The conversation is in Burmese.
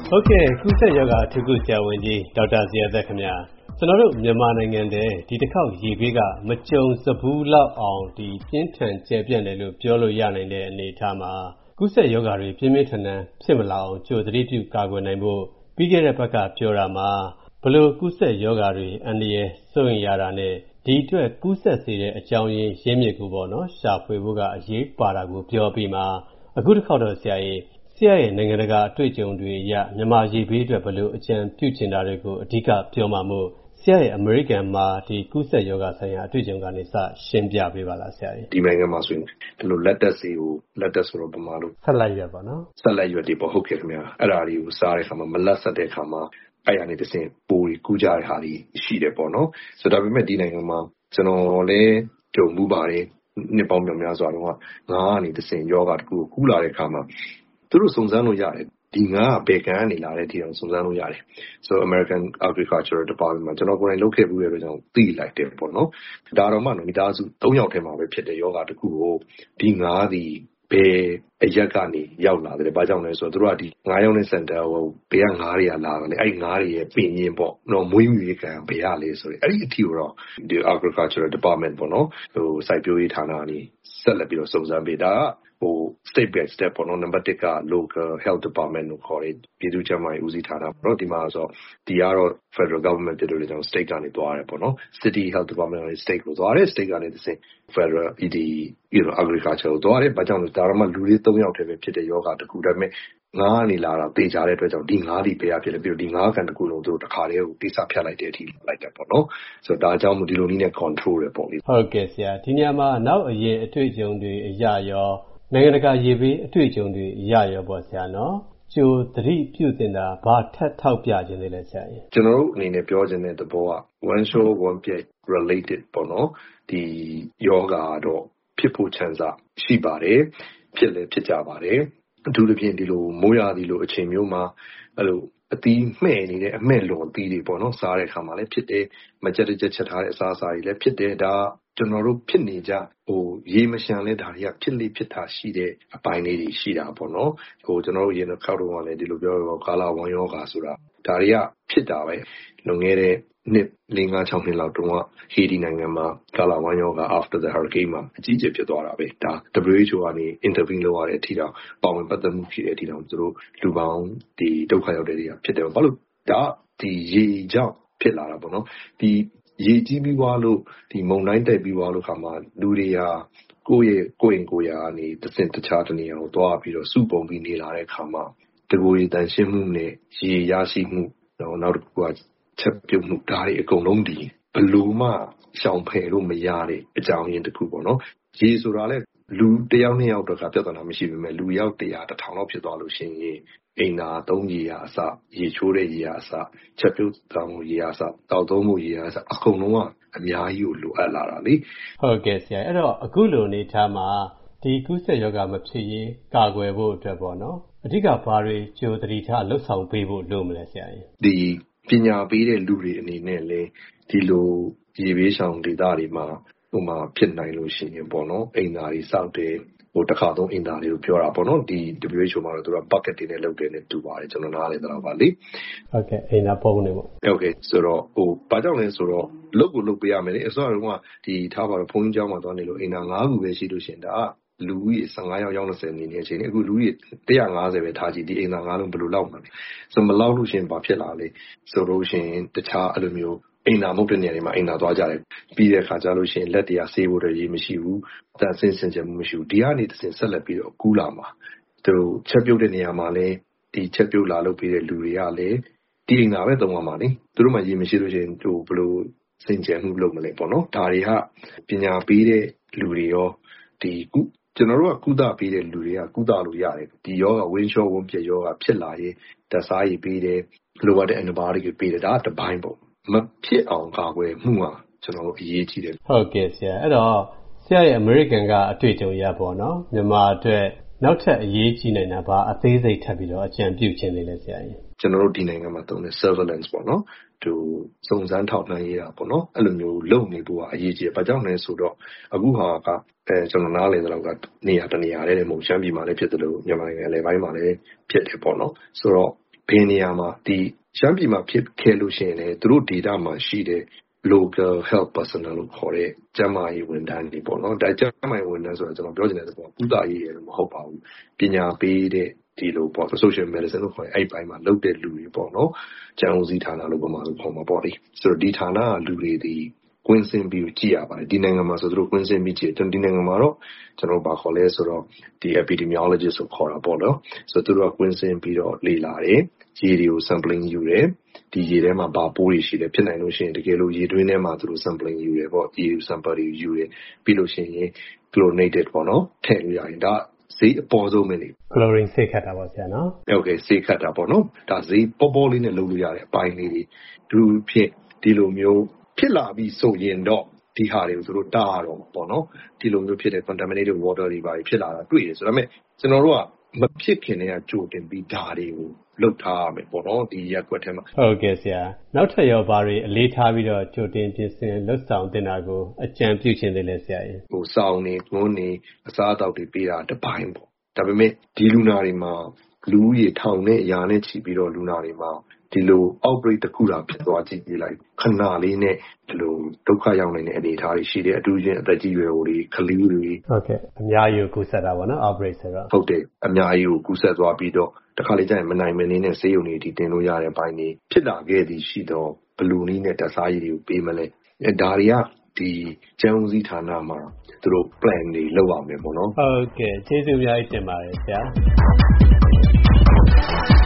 ဟုတ်ကဲ့ကူးစက်ရောဂါအထူးကုဆရာဝန်ကြီးဒေါက်တာဇေယျသက်ခင်ဗျာကျွန်တော်တို့မြန်မာနိုင်ငံထဲဒီတစ်ခေါက်ရေဘေးကမကြုံစဘူးလောက်အောင်ဒီပြင်းထန်ကျယ်ပြန့်တယ်လို့ပြောလို့ရနိုင်တဲ့အနေအထားမှာကူးစက်ရောဂါတွေပြင်းပြင်းထန်ထန်ဖြစ်မလာအောင်ကြိုသတိပြုကာကွယ်နိုင်ဖို့ပြီးခဲ့တဲ့ဘက်ကပြောတာမှာဘလို့ကူးစက်ရောဂါတွေအန္တရာယ်စိုးရင်ရတာနဲ့ဒီအတွက်ကူးစက်စေတဲ့အကြောင်းရင်းမြစ်ကိုပေါ့နော်ရှာဖွေဖို့ကအရေးပါတာကိုပြောပြီးမှအခုတစ်ခေါက်တော့ဆရာရဲ့နိုင်ငံတကာအတွေ့အကြုံတွေအရမြန်မာရေဘေးအတွက်ဘလို့အကြံပြုချင်တာတွေကိုအဓိကပြောမှာမို့ဆရာရဲ့အမေရိကန်မှာဒီကူးစက်ရောဂါဆိုင်ရာအတွေ့အကြုံကနေစရှင်းပြပေးပါလားဆရာကြီးဒီနိုင်ငံမှာဆိုရင်ဒီလိုလက်တက်စီကိုလက်တက်ဆိုတော့ပမာလို့ဆက်လိုက်ရပါနော်ဆက်လိုက်ရွက်တွေပေါ့ဟုတ်ကဲ့ခင်ဗျာအဲ့ဒါတွေကိုစားတဲ့ခါမှာမလက်ဆက်တဲ့ခါမှာအဲ့ရနေတစ်စင်ပိုးကူးကြတဲ့ဟာတွေရှိတယ်ပေါ့နော်ဆိုတော့ဒါပေမဲ့ဒီနိုင်ငံမှာကျွန်တော်လည်းကြုံမှုပါတယ်နှစ်ပေါင်းများစွာတော့ငါးကနေတစ်စင်ယောဂတစ်ခုကိုကူးလာတဲ့ခါမှာသူတို့စုံစမ်းလို့ရတယ်ဒီငါးကဘယ်ကန်းနေလာတဲ့ဒီအောင်စုံစမ်းလို့ရတယ်ဆိုတော့ American Agricultural Department မှာကျွန်တော်ကိုယ်တိုင်လုပ်ခဲ့မှုရဲ့အတွက်ကြောင့်သိလိုက်တယ်ပေါ့နော်ဒါတော့မှမိသားစု3ယောက်ထဲမှာပဲဖြစ်တဲ့ယောဂတစ်ခုကိုဒီငါးဒီဘယ်အရက်ကနေရောက်လာတယ်။ဘာကြောင့်လဲဆိုတော့သူတို့ကဒီ9ရောက်တဲ့စင်တာဟိုဘေးက9တွေကလာတယ်။အဲ့9တွေရဲ့ပြင်ရင်ပေါ့နော်မွေးမြူရေးကံဘယ်ရလဲဆိုရင်အဲ့ဒီအထီကိုတော့ဒီ Agricultural Department ပေါ့နော်ဟိုစိုက်ပျိုးရေးဌာနကနေဆက်လက်ပြီးတော့စုံစမ်းပေးတာဟို state by step ပေါ့နော်နံပါတ်1က local health department ကိုခေါ်တယ်ပြည်သူ့ကျန်းမာရေးဦးစီးဌာနပေါ့နော်ဒီမှာဆိုဒီကတော့ federal government ပြည်လို့လည်းကျွန်တော် state ကနေသွားရတယ်ပေါ့နော် city health department ကနေ state ကိုသွားတယ် state ကနေတစ်ဆင့် federal agriculture ကိုသွားတယ်ဘာကြောင့်လဲဒါတော့မှလူတွေ3ယောက်တည်းပဲဖြစ်တဲ့ယောဂတစ်ခုဒါပေမဲ့ငါးကနေလာတာတေချာတဲ့အတွက်ကြောင့်ဒီငါးဒီဘယ်ရဖြစ်လဲပြီးတော့ဒီငါးကန်တစ်ခုလုံးသူတို့တစ်ခါတည်းကိုတိစဖြတ်လိုက်တဲ့အထိလိုက်တယ်ပေါ့နော်ဆိုတော့ဒါအကြောင်းမို့ဒီလိုနည်းနဲ့ control ရပေါ့လေဟုတ်ကဲ့ဆရာဒီညမှာနောက်အရင်အတွေ့အကြုံတွေအရာရောနိုင်ငံတကာရေဘေးအတွေ့အကြုံတွေရရောပေါ့ဆရာနော်ကျိုသတိပြုတင်တာဘာထက်ထောက်ပြခြင်းလဲဆရာကြီးကျွန်တော်တို့အနေနဲ့ပြောခြင်းတဲ့သဘောက one show one play related ပေါ့နော်ဒီယောဂါတော့ဖြစ်ဖို့ချန်စာရှိပါတယ်ဖြစ်လည်းဖြစ်ကြပါတယ်အထူးသဖြင့်ဒီလိုမိုးရာသီလိုအချိန်မျိုးမှာအဲ့လိုအသီးမှဲ့နေတဲ့အမှဲ့လွန်အသီးတွေပေါ့နော်စားတဲ့အခါမှာလည်းဖြစ်တယ်မကြက်တကြက်ချက်ထားတဲ့အစားအစာတွေလည်းဖြစ်တယ်ဒါကျွန်တော်တို့ဖြစ်နေကြဟိုရေမရှမ်းလဲဒါတွေကဖြစ်လေဖြစ်တာရှိတဲ့အပိုင်းလေးတွေရှိတာပေါ့နော်ဟိုကျွန်တော်တို့ရေနှောက်တော့မှလည်းဒီလိုပြောတော့ကာလာဝမ်ယောဂါဆိုတာဒါတွေကဖြစ်တာပဲလွန်ခဲ့တဲ့နှစ်5-6နှစ်လောက်တုန်းကဟေဒီနိုင်ငံမှာကာလာဝမ်ယောဂါ after the hurricane မှာအကြီးအကျယ်ဖြစ်သွားတာပဲဒါ WHO ကနေ intervene လုပ်ရတဲ့အထိတောင်ပါဝင်ပတ်သက်မှုဖြစ်တဲ့အထိတောင်သူတို့လူပေါင်းဒီဒုက္ခရောက်တဲ့တွေကဖြစ်တယ်ဘာလို့ဒါဒီရေကြောင့်ဖြစ်လာတာပေါ့နော်ဒီရေကြီးပြီးွားလို့ဒီမုန်တိုင်းတိုက်ပြီးွားလို့ခါမှာလူတွေဟာကိုယ့်ရာကနေတစ်စင်တခြားတနေရာကိုသွားပြီးတော့စုပုံပြီးနေလာတဲ့ခါမှာတကူရီတန်ရှင်းမှုနဲ့ရေရရှိမှုနောက်တစ်ခုကချက်ပြုတ်မှုဒါတွေအကုန်လုံးဒီဘလို့မှရှောင်ဖယ်လို့မရတဲ့အကြောင်းရင်းတစ်ခုပေါ့နော်ရေဆိုတာလဲလူတစ်ယောက်နှစ်ယောက်တော့ကပြဿနာမရှိပေမဲ့လူယောက်100-1000လောက်ဖြစ်သွားလို့ရှိရင်အိမ်သာသုံးရေရာအစရေချိုးတဲ့ရေရာအစချက်ပြုတ်တောင်းရေရာအစတောက်သုံးမှုရေရာအစအကုန်လုံးကအများကြီးကိုလိုအပ်လာတာလေဟုတ်ကဲ့ဆရာအဲ့တော့အခုလိုအနေထားမှာဒီကူးစက်ရောဂါမဖြစ်ရေးကာကွယ်ဖို့အတွက်ပေါ့နော်အဓိကဘာတွေကြိုသတိထားလှုပ်ဆောင်ပေးဖို့လိုမလဲဆရာကြီးဒီပညာပေးတဲ့လူတွေအနေနဲ့လည်းဒီလိုရေဘေးရှောင်ဒေသတွေမှာဟိုမှာဖြစ်နိုင်လို့ရှိရင်ပေါ့နော်အိမ်သာတွေစောက်တယ်ဟိုတစ်ခါသုံးအိမ်သာတွေကိုပြောတာပေါ့နော်ဒီ WHO မှာတော့သူက bucket တွေနဲ့လုပ်တယ်နဲ့တူပါတယ်ကျွန်တော်နားလည်တော့ပါလေဟုတ်ကဲ့အိမ်သာပုံနေပေါ့ဟုတ်ကဲ့ဆိုတော့ဟိုဘာကြောင့်လဲဆိုတော့လုပ်ကိုလုပ်ပေးရမယ်လေအစောတုန်းကဒီထားပါတော့ဘုန်းကြီးကျောင်းမှာသွားနေလို့အိမ်သာ9ခုပဲရှိလို့ရှင်ဒါလူကြီး15ယောက်ရောက်20နေနေချိန်အခုလူကြီး150ပဲထားကြည့်ဒီအိမ်သာ9လုံးဘယ်လိုလောက်မှာလဲဆိုမလောက်လို့ရှင်ဘာဖြစ်လာလဲဆိုလို့ရှင်တခြားအဲ့လိုမျိုးအိမ်သာမဟုတ်တဲ့နေရာတွေမှာအိမ်သာသွားကြတယ်ပြီးတဲ့အခါကျလို့ရှိရင်လက်တရားဆေးဖို့တည်းရေမရှိဘူးအသက်ဆင်းစင်ကြမှုမရှိဘူးဒီကနေတစ်ဆင့်ဆက်လက်ပြီးတော့ကူးလာမှာသူတို့ချက်ပြုတ်တဲ့နေရာမှာလည်းဒီချက်ပြုတ်လာလုပ်ပြီးတဲ့လူတွေကလည်းဒီအိမ်သာပဲသုံးရမှာလေသူတို့မှရေမရှိလို့ရှိရင်သူဘယ်လိုစင်ကြမှုလုပ်မလဲပေါ့နော်ဒါတွေကပညာပေးတဲ့လူတွေရောဒီကျွန်တော်တို့ကကုသပေးတဲ့လူတွေကကုသလို့ရတယ်ဒီယောဂဝင်းလျှောဝန်းပြက်ယောဂဖြစ်လာရင်ဓာတ်စားရည်ပေးတယ်လိုအပ်တဲ့ antibiotic တွေပေးတယ်ဒါကတစ်ပိုင်းပေါ့မဖြစ်အောင်ကာကွယ်မှုဟာကျွန်တော်တို့အရေးကြီးတယ်ဟုတ်ကဲ့ဆရာအဲ့တော့ဆရာရဲ့ American ကအတွေ့အကြုံရပေါ့နော်မြန်မာအတွက်နောက်ထပ်အရေးကြီးနေတာဘာအသေးစိတ်ထပ်ပြီးတော့အကြံပြုခြင်းလေးလဲဆရာကြီးကျွန်တော်တို့ဒီနိုင်ငံမှာသုံးတဲ့ surveillance ပေါ့နော်သူစုံစမ်းထောက်လှမ်းရေးတာပေါ့နော်အဲ့လိုမျိုးလုပ်နေဖို့ကအရေးကြီးတယ်ဘာကြောင့်လဲဆိုတော့အခုဟာကကျွန်တော်နားလည်တဲ့လောက်ကနေရာတနေရာတဲ့မဟုတ်ရှမ်းပြည်မှာလည်းဖြစ်တယ်လို့မြန်မာနိုင်ငံအလယ်ပိုင်းမှာလည်းဖြစ်တယ်ပေါ့နော်ဆိုတော့ဘယ်နေရာမှာဒီရှမ်းပြည်မှာဖြစ်ခဲ့လို့ရှိရင်လည်းသူတို့ data မှာရှိတဲ့ local health personnel လို့ခေါ်တဲ့ကျန်းမာရေးဝန်ထမ်းတွေပေါ့နော်ဒါကျန်းမာရေးဝန်ထမ်းဆိုတော့ကျွန်တော်ပြောချင်တဲ့သဘောကုသရေးရမဟုတ်ပါဘူးပညာပေးတဲ့ဒီလိုပေါ့ social medicine လို့ခေါ်တဲ့အဲ့ပိုင်းမှာလုပ်တဲ့လူတွေပေါ့နော်ကျန်းဦးစီးဌာနလို့ပြောမှာလို့ခေါ်မှာပေါ့လေဆိုတော့ဒီဌာနကလူတွေဒီကွင်းစင်ပြီးကြည့်ရပါတယ်ဒီနိုင်ငံမှာဆိုသူတို့ကွင်းစင်ပြီးကြည့်တယ်ဒီနိုင်ငံမှာတော့ကျွန်တော်ဘာခေါ်လဲဆိုတော့ဒီ epidemiologist ကိုခေါ်တာပေါ့နော်ဆိုတော့သူတို့ကကွင်းစင်ပြီးတော့လေ့လာတယ်ရေတွေကို sampling ယူတယ်ဒီရေထဲမှာဘာပိုးတွေရှိတယ်ဖြစ်နိုင်လို့ရှိရင်တကယ်လို့ရေတွင်းထဲမှာသူတို့ sampling ယူတယ်ပေါ့ရေ sample တွေယူတယ်ပြီးလို့ရှိရင် chlorinated ပေါ့နော်ထည့်လို့ရရင်ဒါဈေးအပေါ်ဆုံးပဲလေ chlorine ဆေးခတ်တာပေါ့ဆရာနော် Okay ဆေးခတ်တာပေါ့နော်ဒါဈေးပေါ်ပေါ်လေးနဲ့လုပ်လို့ရတဲ့အပိုင်းလေးတွေသူဖြစ်ဒီလိုမျိုးဖြစ်လာပြီးဆိုရင်တော့ဒီဟာတွေကိုသူတို့တားရတော့ပေါ့နော်ဒီလိုမျိုးဖြစ်တဲ့ contaminated water တွေပါဖြစ်လာတာတွေ့တယ်ဆိုတော့ကျွန်တော်တို့ကမဖြစ်ခင်တည်းကကြိုတင်ပြီးဓာတ်တွေကိုလုတ်ထားရမယ်ပေါ့နော်ဒီရက်ွက်ထဲမှာဟုတ်ကဲ့ဆရာနောက်ထပ်ရောဘာတွေအလေးထားပြီးတော့ကြိုတင်ပြင်ဆင်လွတ်ဆောင်တင်တာကိုအကြံပြုရှင်သေးလဲဆရာကြီးစောင်းနေငုံးနေအစားအသောက်တွေပေးတာတပိုင်းပေါ့ဒါပေမဲ့ဒီလူနာတွေမှာလူဦးရေထောင်နဲ့ရာနဲ့ချီပြီးတော့လူနာတွေမှာဒီလို outbreak တစ်ခုတာဖြစ်သွားကြည့်ပြလိုက်ခဏလေးနဲ့ဒီလိုဒုက္ခရောက်နေတဲ့အနေအထားတွေရှိတယ်အထူးချင်းအသက်ကြီးရွယ်အိုတွေကလေးတွေဟုတ်ကဲ့အများကြီးကိုကူးစက်တာပေါ့နော် outbreak ဆိုတော့ဟုတ်တယ်အများကြီးကိုကူးစက်သွားပြီးတော့တခါလေကျရင်မနိုင်မနေနဲ့ဆေးရုံတွေဒီတင်လို့ရတဲ့ဘိုင်းတွေဖြစ်လာခဲ့သည်ရှိတော့ဘလူနည်းနဲ့တစားရည်တွေကိုပေးမလဲဒါတွေကဒီကျန်းဦးစီးဌာနမှာသူတို့ plan တွေလုပ်ရမယ်ပေါ့နော်ဟုတ်ကဲ့ကျေးဇူးအများကြီးတင်ပါတယ်ဆရာ